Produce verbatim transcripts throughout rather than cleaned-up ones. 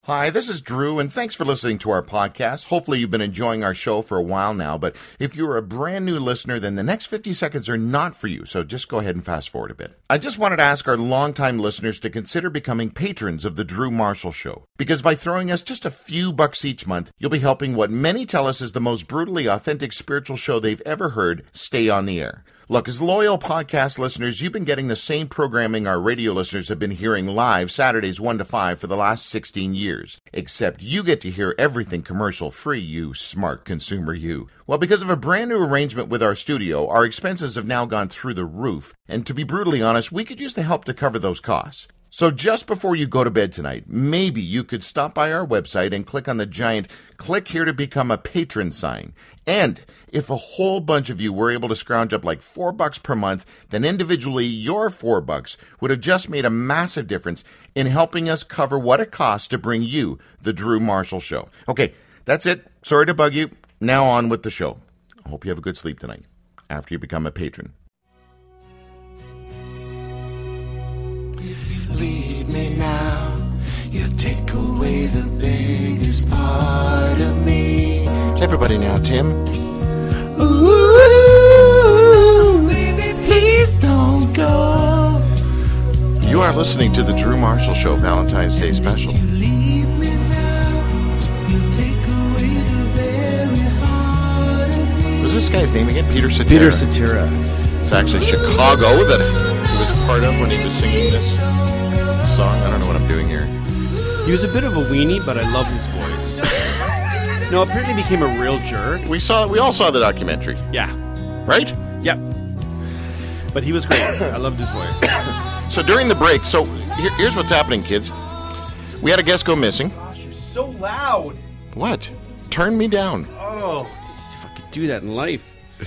Hi, this is Drew, and thanks for listening to our podcast. Hopefully you've been enjoying our show for a while now, but if you're a brand new listener, then the next fifty seconds are not for you, so just go ahead and fast forward a bit. I just wanted to ask our longtime listeners to consider becoming patrons of The Drew Marshall Show, because by throwing us just a few bucks each month, you'll be helping what many tell us is the most brutally authentic spiritual show they've ever heard stay on the air. Look, as loyal podcast listeners, you've been getting the same programming our radio listeners have been hearing live Saturdays one to five for the last sixteen years. Except you get to hear everything commercial-free, you smart consumer you. Well, because of a brand new arrangement with our studio, our expenses have now gone through the roof. And to be brutally honest, we could use the help to cover those costs. So just before you go to bed tonight, maybe you could stop by our website and click on the giant "Click here to become a patron" sign. And if a whole bunch of you were able to scrounge up like four bucks per month, then individually your four bucks would have just made a massive difference in helping us cover what it costs to bring you the Drew Marshall Show. Okay, that's it. Sorry to bug you. Now on with the show. I hope you have a good sleep tonight after you become a patron. Leave me now, you take away the biggest part of me. Everybody now, Tim. Ooh, baby, please don't go. You are listening to the Drew Marshall Show Valentine's Day special. Leave me now, you take away the very heart of me. What's this guy's name again? Peter Cetera. Peter Cetera. It's actually Chicago that he was part of when he was singing this song. I don't know what I'm doing here. He was a bit of a weenie, but I love his voice. No, apparently he became a real jerk. We saw. We all saw the documentary, Yeah. right? Yep. But he was great. I loved his voice. So during the break, so here, here's what's happening, kids. We had a guest go missing. Gosh, you're so loud. What? Turn me down. Oh, if I could do that in life.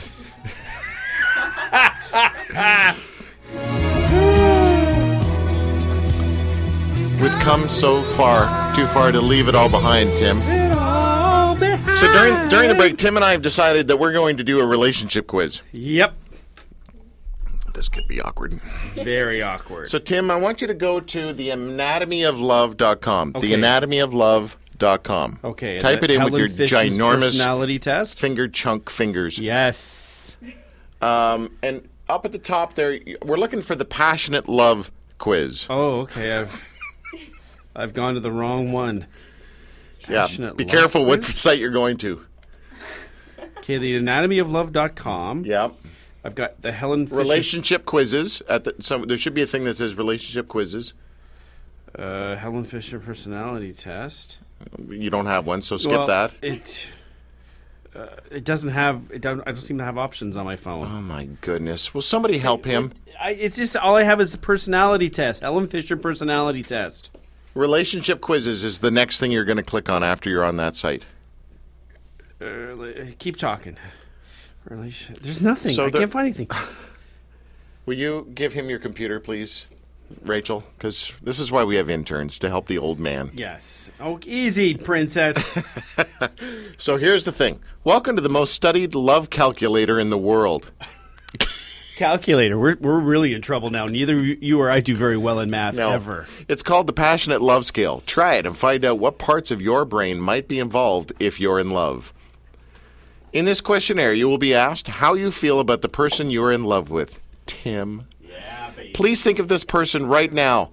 We've come so far, too far to leave it all behind, Tim. So during during the break, Tim and I have decided that we're going to do a relationship quiz. Yep. This could be awkward. Very awkward. So Tim, I want you to go to the anatomy of love dot com. Okay. The anatomy of love dot com. Okay. Type the it in Helen with your Fisher's ginormous personality test. finger chunk fingers. Yes. Um, and up at the top there, we're looking for the passionate love quiz. Oh, okay. I've I've gone to the wrong one. Yeah, Passionate be love careful what quiz? site you're going to. Okay, the anatomy of love dot com. Yeah. I've got the Helen Fisher. Relationship quizzes. At the, some, there should be a thing that says relationship quizzes. Uh, Helen Fisher personality test. You don't have one, so skip Well, that. It uh, it doesn't have. It don't. I don't seem to have options on my phone. Oh my goodness! Will somebody help him? I, it's just all I have is the personality test. Helen Fisher personality test. Relationship quizzes is the next thing you're going to click on after you're on that site. Uh, keep talking. Relation. There's nothing. So I there- can't find anything. Will you give him your computer, please, Rachel? Because this is why we have interns, to help the old man. Yes. Oh, easy, princess. So here's the thing. Welcome to the most studied love calculator in the world. Calculator. We're we're really in trouble now. Neither you or I do very well in math No, ever. It's called the Passionate Love Scale. Try it and find out what parts of your brain might be involved if you're in love. In this questionnaire, you will be asked how you feel about the person you're in love with. Tim. Yeah, baby. Please think of this person right now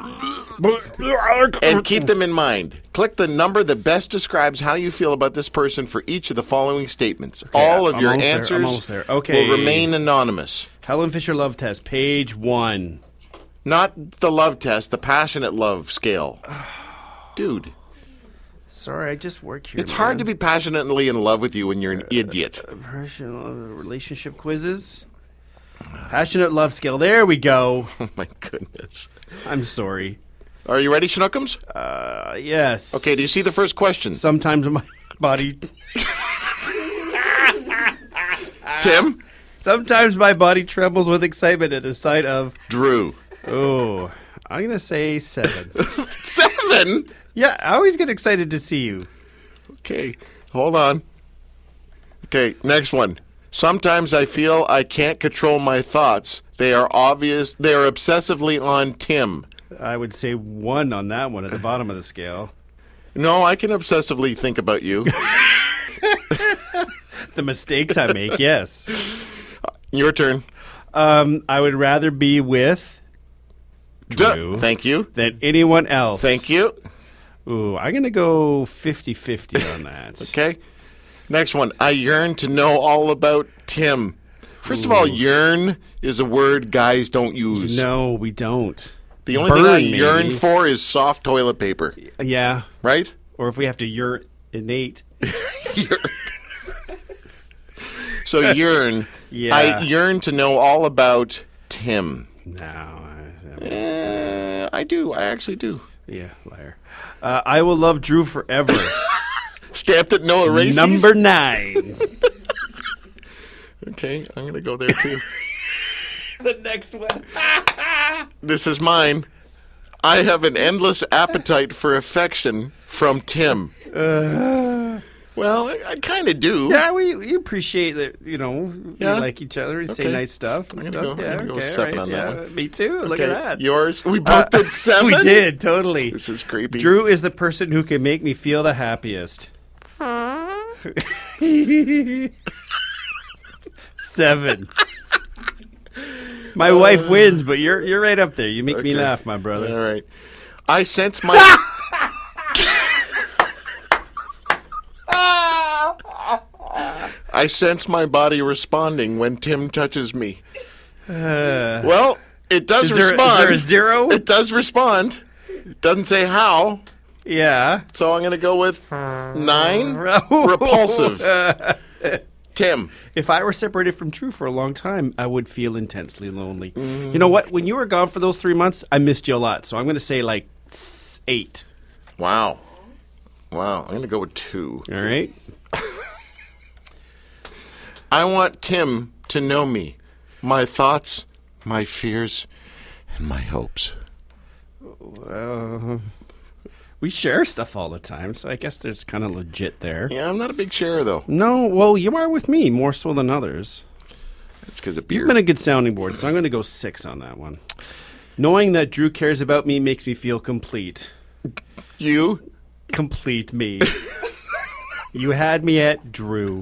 and keep them in mind. Click the number that best describes how you feel about this person for each of the following statements. All of I'm your almost there, answers I'm almost there. Okay. will remain anonymous. Helen Fisher love test, page one. Not the love test, the passionate love scale. Dude, Sorry, I just work here. it's hard to be passionately in love with you when you're an idiot. Personal relationship quizzes. Passionate love scale. There we go. Oh my goodness. I'm sorry. Are you ready, Schnookums? Uh, yes. Okay, do you see the first question? Sometimes my body. Tim? Sometimes my body trembles with excitement at the sight of. Drew. Oh, I'm gonna say seven. Seven? Yeah, I always get excited to see you. Okay, hold on. Okay, next one. Sometimes I feel I can't control my thoughts. They are obvious. They are obsessively on Tim. I would say one on that one at the bottom of the scale. No, I can obsessively think about you. The mistakes I make, yes. Your turn. Um, I would rather be with Drew Duh. Thank you. than anyone else. Thank you. Ooh, I'm going to go fifty-fifty on that. Okay. Next one. I yearn to know all about Tim. First of all, yearn is a word guys don't use. No, we don't. The only Burn, thing I maybe. yearn for is soft toilet paper. Yeah. Right? Or if we have to urinate. So yearn. Yeah. I yearn to know all about Tim. No. I, Uh, I do. I actually do. yeah, liar. Uh, I will love Drew forever. Stamped at no erases? Number nine. Okay, I'm going to go there too. The next one. This is mine. I have an endless appetite for affection from Tim. Uh, Well, I, I kind of do. yeah, we, we appreciate that, you know, Yeah? we like each other and say Okay. nice stuff and I'm stuff. gonna go- I'm yeah, gonna go okay, seven right, on that yeah. one. Me too. Look Okay, at that. yours. We both did seven? We did, totally. This is creepy. Drew is the person who can make me feel the happiest. Seven. My wife wins, but you're you're right up there. You make me Okay. laugh, my brother. All right. I sense my... I sense my body responding when Tim touches me. Uh, Well, it does is, there, respond. is there a zero? It does respond. It doesn't say how, Yeah. so I'm going to go with nine. Repulsive. Tim. If I were separated from Drew for a long time, I would feel intensely lonely. Mm. You know what? When you were gone for those three months, I missed you a lot. So I'm going to say like s- eight. Wow. Wow. I'm going to go with two. All right. I want Tim to know me, my thoughts, my fears, and my hopes. Uh, we share stuff all the time, so I guess there's kind of legit there. Yeah, I'm not a big sharer, though. No, well, you are with me more so than others. It's because of You've beer. been a good sounding board, so I'm going to go six on that one. Knowing that Drew cares about me makes me feel complete. You? Complete me. You had me at Drew.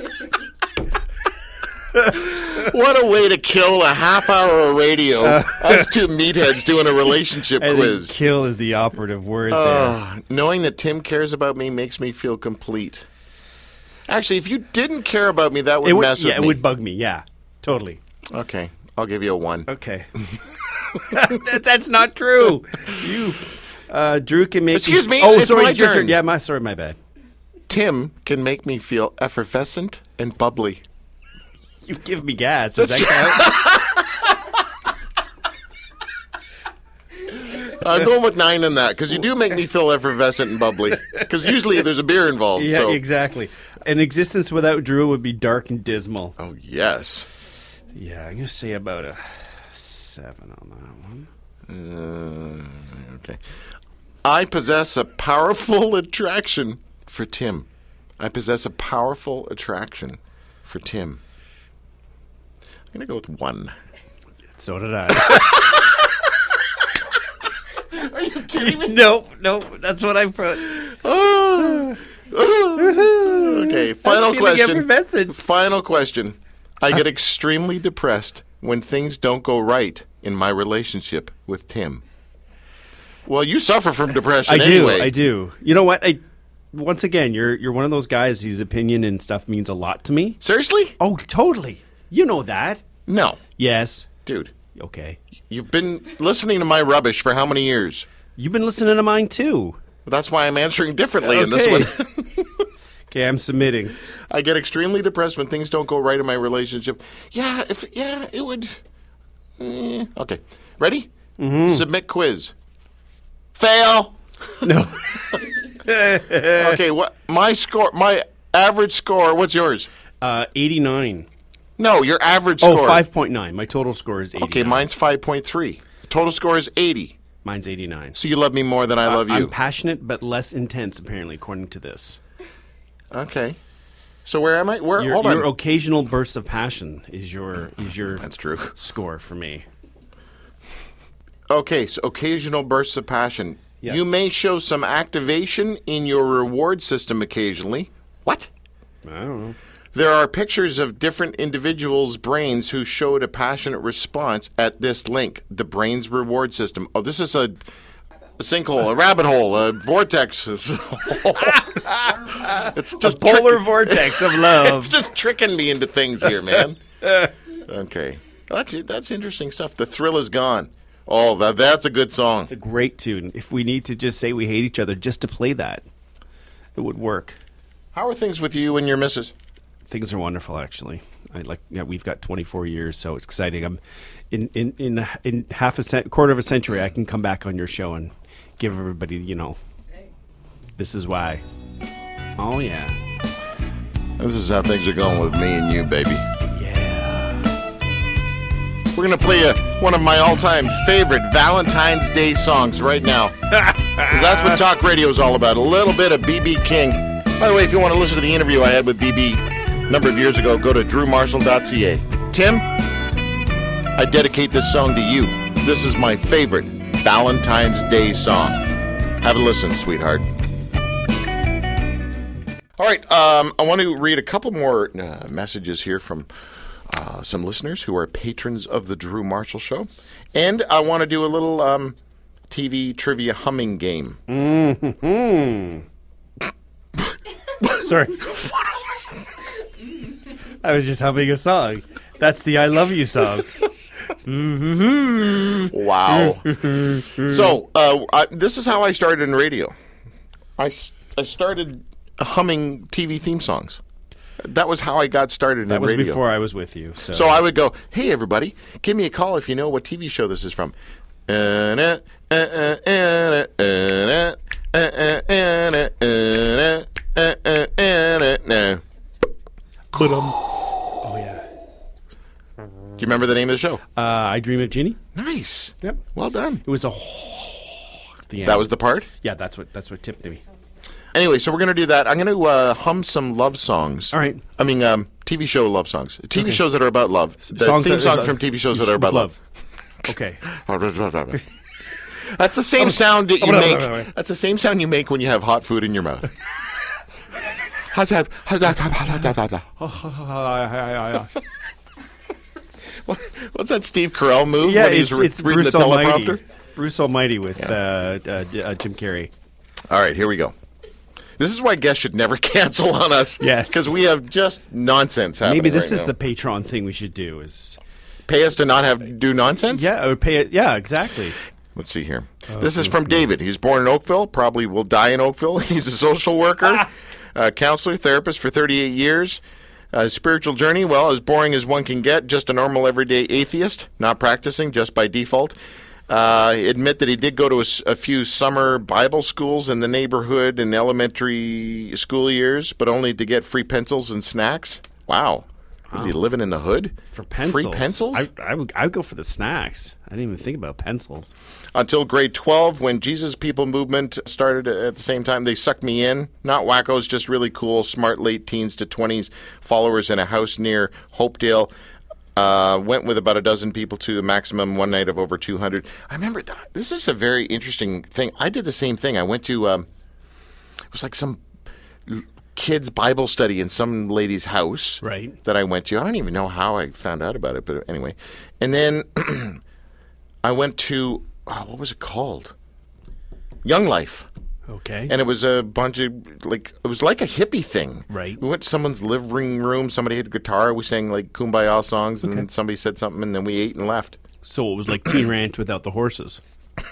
What a way to kill a half hour of radio. Us two meatheads doing a relationship I quiz. think kill is the operative word there. Uh, knowing that Tim cares about me makes me feel complete. Actually, if you didn't care about me, that would, It would, mess with yeah, it me. would bug me. Yeah, totally. Okay, I'll give you a one. Okay. that, that's not true. You, uh, Drew can make. Excuse me, Oh, it's sorry, my it's your turn. turn. Yeah, my sorry, my bad. Tim can make me feel effervescent and bubbly. You give me gas. Does That's that count? I'm going with nine on that because you do make me feel effervescent and bubbly. Because usually there's a beer involved. Yeah, so. exactly. An existence without Drew would be dark and dismal. Oh yes. Yeah, I'm gonna say about a seven on that one. Uh, okay. I possess a powerful attraction for Tim. I possess a powerful attraction for Tim. I'm going to go with one. So did I. Are you kidding me? No, no, that's what I put. Oh. Oh. Okay, final I'm feeling question. effervescent. Final question. I get extremely depressed when things don't go right in my relationship with Tim. Well, you suffer from depression I do, anyway. I do. You know what? I once again, you're you're one of those guys whose opinion and stuff means a lot to me. Seriously? Oh, totally. You know that. No. Yes. Dude, Okay. you've been listening to my rubbish for how many years? You've been listening to mine too. That's why I'm answering differently in this Okay. one. Okay, I'm submitting. I get extremely depressed when things don't go right in my relationship. Yeah, if yeah, it would. eh. Okay, ready? Mm-hmm. Submit quiz. Fail. No. Okay, what my score? My average score. What's yours? Uh, eighty-nine. No, your average Oh, score. five point nine. My total score is eighty-nine. Okay, mine's five point three. Total score is eighty. Mine's eighty-nine. So you love me more than I love you. I'm passionate but less intense, apparently, according to this. Okay. So where am I? Where? Your, Hold your on. occasional burst of passion is your is your That's true. score for me. Okay, so occasional bursts of passion. Yes. You may show some activation in your reward system occasionally. What? I don't know. There are pictures of different individuals' brains who showed a passionate response at this link, the brain's reward system. Oh, this is a, a sinkhole, a rabbit hole, a vortex. It's just A polar trick- vortex of love. It's just tricking me into things here, man. Okay. That's it. That's interesting stuff. The Thrill Is Gone. Oh, that, that's a good song. It's a great tune. If we need to just say we hate each other just to play that, it would work. How are things with you and your missus? Things are wonderful, actually. I like. Yeah, we've got twenty-four years, so it's exciting. I'm in in in, in half a cent, quarter of a century. I can come back on your show and give everybody, you know, this is why. Oh yeah, This is how things are going with me and you, baby. yeah. We're going to play a, one of my all-time favorite Valentine's Day songs right now. Because that's what talk radio is all about. A little bit of B B King. By the way, if you want to listen to the interview I had with B B a number of years ago, go to drew marshall dot c a. Tim, I dedicate this song to you. This is my favorite Valentine's Day song. Have a listen, sweetheart. All right, um, I want to read a couple more uh, messages here from uh, some listeners who are patrons of the Drew Marshall Show. And I want to do a little um, T V trivia humming game. Mm-hmm. Sorry. I was just humming a song. That's the I Love You song. Mm-hmm. Wow. So, uh, I, this is how I started in radio. I, s- I started humming T V theme songs. That was how I got started in That was radio. before I was with you. So, So I would go, hey, everybody, give me a call if you know what T V show this is from. Do But, um, oh yeah. you remember the name of the show? Uh, I Dream of Jeannie. Nice. Yep. Well done. It was a. The end. That was the part? Yeah, that's what that's what tipped me. Anyway, so we're going to do that. I'm going to uh, hum some love songs. All right. I mean, um, T V show love songs. T V Okay. shows that are about love. The Songs theme that- songs from T V shows that are about love. Okay. That's the same sound that you oh, no, make. no, no, no. That's the same sound you make when you have hot food in your mouth. How's that? How's that? What- What's that Steve Carell move Yeah, when he's it's, re- it's reading Bruce the teleprompter? Almighty. Bruce Almighty with uh, uh, uh, Jim Carrey. All right, here we go. This is why guests should never cancel on us. Yes. Because we have just nonsense happening Maybe this right is now. the Patreon thing we should do. Is Pay us to not have do nonsense? yeah, or pay it. Yeah, exactly. Let's see here. This is from David. He's born in Oakville, probably will die in Oakville. He's a social worker, a counselor, therapist for thirty-eight years. Uh, spiritual journey, well, as boring as one can get, just a normal everyday atheist, not practicing, just by default. Uh, admit that he did go to a, s- a few summer Bible schools in the neighborhood in elementary school years, but only to get free pencils and snacks. Wow. Was he living in the hood? For pencils, Free pencils? I, I would. I would go for the snacks. I didn't even think about pencils. Until grade twelve, when Jesus People movement started at the same time. They sucked me in. Not wackos, just really cool, smart late teens to twenties followers in a house near Hopedale. Uh, went with about a dozen people to a maximum one night of over two hundred. I remember, th- this is a very interesting thing. I did the same thing. I went to, um, it was like some l- kids' Bible study in some lady's house. Right. That I went to. I don't even know how I found out about it, but anyway. And then I went to, oh, what was it called? Young Life. Okay. And it was a bunch of, like, it was like a hippie thing. Right. We went to someone's living room. Somebody had a guitar. We sang, like, Kumbaya songs. And then somebody said something, and then we ate and left. so it was like Teen Ranch without the horses.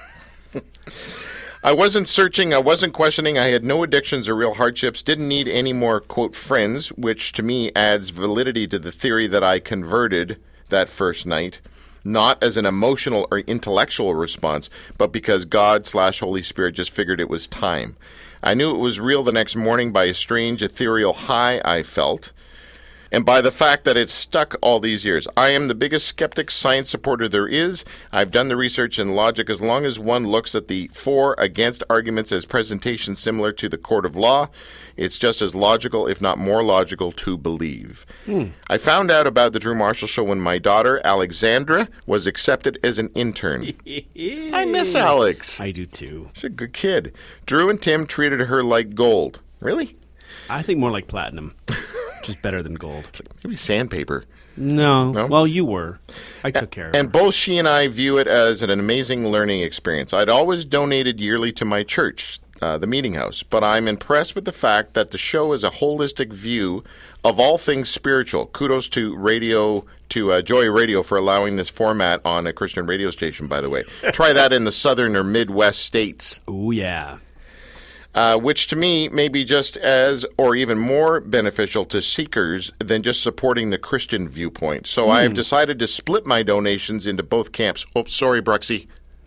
I wasn't searching. I wasn't questioning. I had no addictions or real hardships. Didn't need any more, quote, friends, which to me adds validity to the theory that I converted that first night. Not as an emotional or intellectual response, but because God slash Holy Spirit just figured it was time. I knew it was real the next morning by a strange ethereal high I felt. and by the fact that it's stuck all these years. I am the biggest skeptic science supporter there is. I've done the research and logic. As long as one looks at the for against arguments as presentations similar to the court of law, it's just as logical, if not more logical, to believe. Hmm. I found out about the Drew Marshall Show when my daughter, Alexandra, was accepted as an intern. I miss Alex. I do too. She's a good kid. Drew and Tim treated her like gold. Really? I think more like platinum, which is better than gold. Maybe sandpaper. No. No? Well, you were. I took care of And her. both she and I view it as an amazing learning experience. I'd always donated yearly to my church, uh, the Meeting House, but I'm impressed with the fact that the show is a holistic view of all things spiritual. Kudos to radio, to uh, Joy Radio for allowing this format on a Christian radio station, by the way. Try that in the southern or Midwest states. Oh, yeah. Uh, which to me may be just as or even more beneficial to seekers than just supporting the Christian viewpoint. So mm. I have decided to split my donations into both camps. Oh, sorry, Bruxy.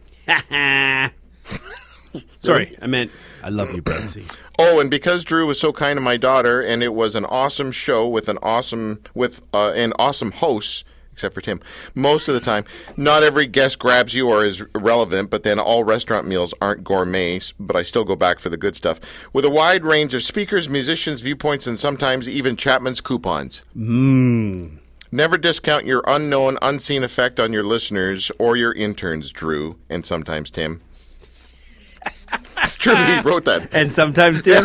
Sorry, I meant I love you, Bruxy. Oh, and because Drew was so kind to my daughter, and it was an awesome show with an awesome with uh, an awesome host. Except for Tim. Most of the time, not every guest grabs you or is relevant, but then all restaurant meals aren't gourmet, but I still go back for the good stuff. With a wide range of speakers, musicians, viewpoints, and sometimes even Chapman's coupons. Mmm. Never discount your unknown, unseen effect on your listeners or your interns, Drew, and sometimes Tim. That's true. He wrote that. And sometimes Tim.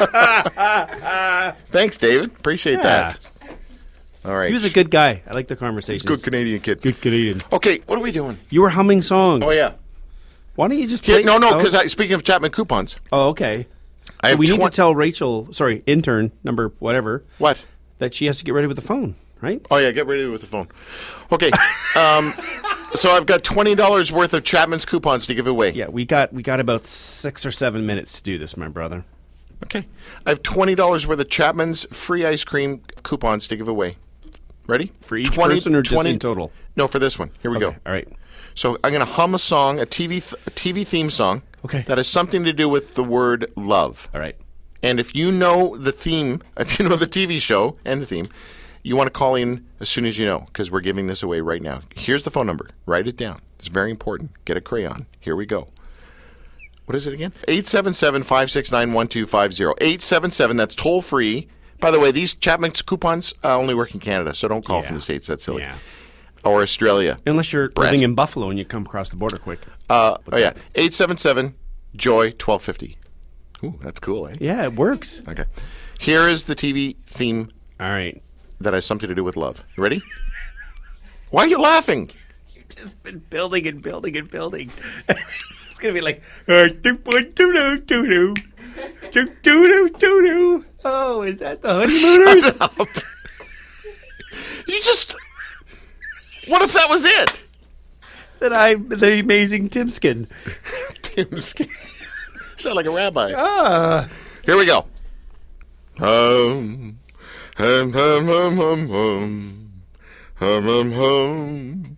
Thanks, David. Appreciate Yeah. that. All right. He was a good guy. I like the conversations. Good Canadian kid. Good Canadian. Okay, what are we doing? You were humming songs. Oh, yeah. Why don't you just Here, play? no, no, oh. because speaking of Chapman coupons, Oh, okay. I So have we need twen- to tell Rachel, sorry, intern, number whatever, What? that she has to get ready with the phone, right? Oh, yeah, get ready with the phone. Okay. um, so I've got twenty dollars worth of Chapman's coupons to give away. Yeah, we got we got about six or seven minutes to do this, my brother. Okay. I have twenty dollars worth of Chapman's free ice cream coupons to give away. Ready? For each person or just in total? No, for this one. Here we Okay, go. all right. So I'm going to hum a song, a T V th- a T V theme song. Okay. That has something to do with the word love. All right. And if you know the theme, if you know the T V show and the theme, you want to call in as soon as you know, because we're giving this away right now. Here's the phone number. Write it down. It's very important. Get a crayon. Here we go. What is it again? eight seven seven, five six nine, one two five zero. eight seven seven, that's toll free. By the way, these Chapman's coupons uh, only work in Canada, so don't call Yeah. from the States. That's silly. Yeah. Or Australia. Unless you're Brett. living in Buffalo and you come across the border quick. Uh, oh, yeah. eight seven seven, joy, twelve fifty. Ooh, that's cool, eh? Yeah, it works. Okay. Here is the T V theme All right. that has something to do with love. You ready? Why are you laughing? Just been building and building and building. It's going to be like, uh, do, do, do, do, do, do, do, do, do. Oh, is that the honeymooners? You just... What if that was it? That I'm the amazing Timskin. Tim Skin. Sound like a rabbi. Ah. Here we go. Hum, hum, hum, hum, hum, hum, hum, hum, hum.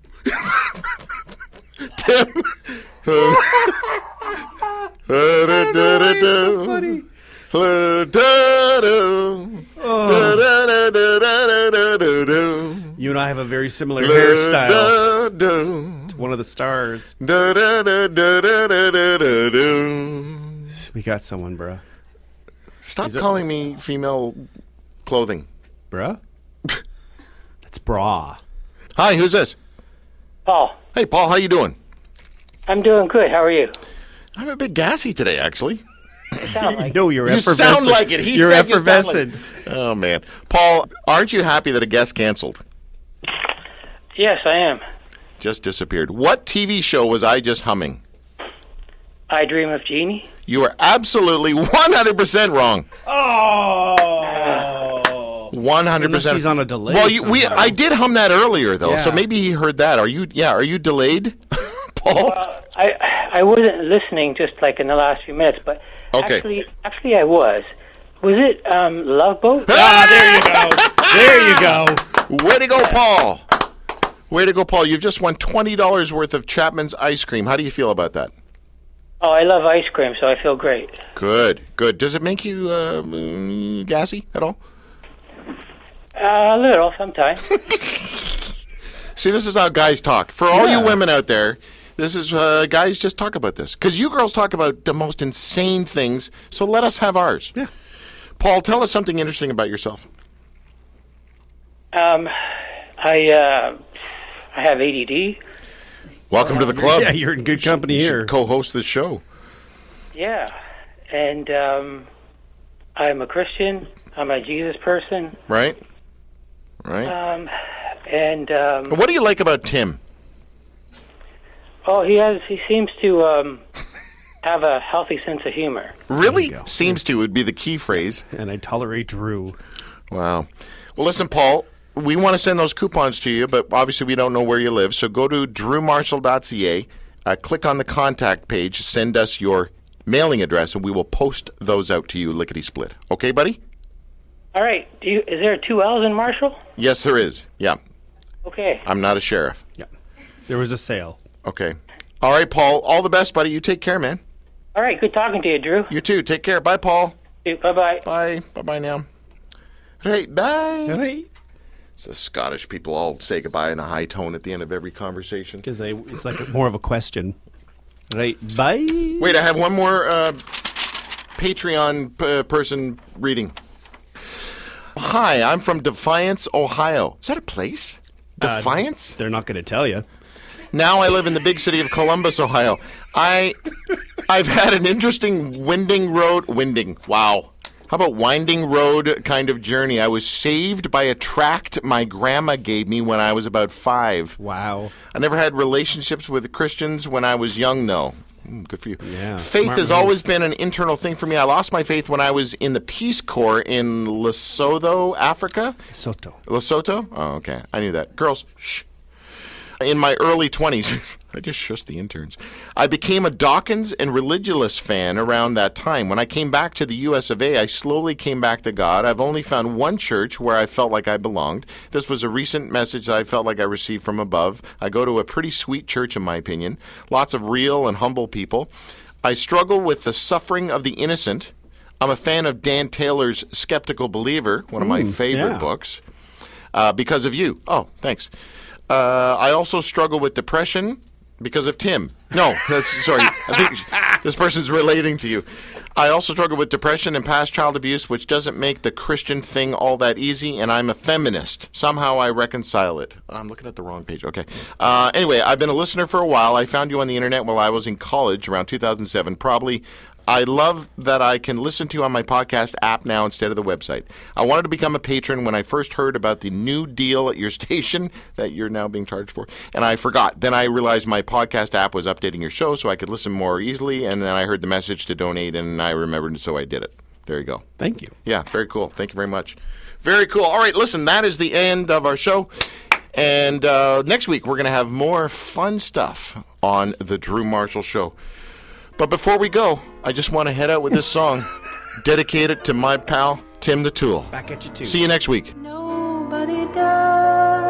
Tim. Hum. Da, da, da, da, da. funny. Da, da, da. Da, da, da, da, da, da, da, da. You and I have a very similar Da, hairstyle. da, da. One of the stars. Da, da, da, da, da, da, da, da, da. We got someone, bruh. Stop Is it- calling me female clothing. Bruh? That's bra. Hi, who's this? Paul, Hey, Paul, how you doing? I'm doing good. How are you? I'm a bit gassy today, actually. You sound like No, you're You effervescent. sound like it. He you're said you sound like- effervescent. Oh, man. Paul, aren't you happy that a guest canceled? Yes, I am. Just disappeared. What T V show was I just humming? I Dream of Jeannie. You are absolutely one hundred percent wrong. Oh. one hundred percent. Unless he's on a delay Well, you, we somehow. I did hum that earlier, though, so Yeah. maybe he heard that. Are you, yeah, are you delayed, Paul? I I wasn't listening just like in the last few minutes, but Okay. actually, actually I was. Was it um, Love Boat? Ah, there you go. There you go. Way to go, Paul. Way to go, Paul. You've just won twenty dollars worth of Chapman's ice cream. How do you feel about that? Oh, I love ice cream, so I feel great. Good, good. Does it make you uh, mm, gassy at all? Uh, a little, sometimes. See, this is how guys talk. For all Yeah. you women out there, this is uh, guys just talk about this. Because you girls talk about the most insane things, so let us have ours. Yeah. Paul, tell us something interesting about yourself. Um, I uh, I have A D D. Welcome to the club. Yeah, you're in good company You should here. co-host this show. Yeah, and um, I'm a Christian. I'm a Jesus person. Right? Right. Um, and um, What do you like about Tim? oh, he has. He seems to um, have a healthy sense of humor. Really? There you go. Seems to would be the key phrase. And I tolerate Drew. Wow. Well, listen, Paul, we want to send those coupons to you, but obviously we don't know where you live. So go to drew marshall dot c a, uh, click on the contact page, send us your mailing address, and we will post those out to you lickety-split. Okay, buddy? All right. Do you, is there two L's in Marshall? Yes, there is. Yeah. Okay. I'm not a sheriff. Yeah. There was a sale. Okay. All right, Paul. All the best, buddy. You take care, man. All right. Good talking to you, Drew. You too. Take care. Bye, Paul. Bye bye. Bye. Bye-bye now. Right, bye. Right. So the Scottish people all say goodbye in a high tone at the end of every conversation. Because it's like a, more of a question. Right. Bye. Wait, I have one more uh, Patreon p- person reading. Hi, I'm from Defiance, Ohio. Is that a place? Uh, Defiance? They're not going to tell you. Now I live in the big city of Columbus, Ohio. I, I've had an interesting winding road. Winding. Wow. How about winding road kind of journey? I was saved by a tract my grandma gave me when I was about five. Wow. I never had relationships with Christians when I was young, though. Mm, good for you. Yeah, Faith smart has move. always been an internal thing for me. I lost my faith when I was in the Peace Corps in Lesotho, Africa. Soto. Lesotho? Oh, okay. I knew that. Girls, shh. In my early twenties, I just shushed the interns. I became a Dawkins and Religulous fan around that time. When I came back to the U S of A, I slowly came back to God. I've only found one church where I felt like I belonged. This was a recent message that I felt like I received from above. I go to a pretty sweet church, in my opinion. Lots of real and humble people. I struggle with the suffering of the innocent. I'm a fan of Dan Taylor's Skeptical Believer, one of my favorite yeah. books, uh, because of you. Oh, thanks. Uh, I also struggle with depression because of Tim. No, that's sorry. I think this person's relating to you. I also struggle with depression and past child abuse, which doesn't make the Christian thing all that easy, and I'm a feminist. Somehow I reconcile it. I'm looking at the wrong page. Okay. Uh, anyway, I've been a listener for a while. I found you on the internet while I was in college around two thousand seven, probably. I love that I can listen to you on my podcast app now instead of the website. I wanted to become a patron when I first heard about the new deal at your station that you're now being charged for, and I forgot. Then I realized my podcast app was updating your show so I could listen more easily, and then I heard the message to donate, and I remembered, so I did it. There you go. Thank you. Yeah, very cool. Thank you very much. Very cool. All right, listen, that is the end of our show. And uh, next week, we're going to have more fun stuff on The Drew Marshall Show. But before we go, I just want to head out with this song dedicated to my pal, Tim the Tool. Back at you, too. See you next week. Nobody does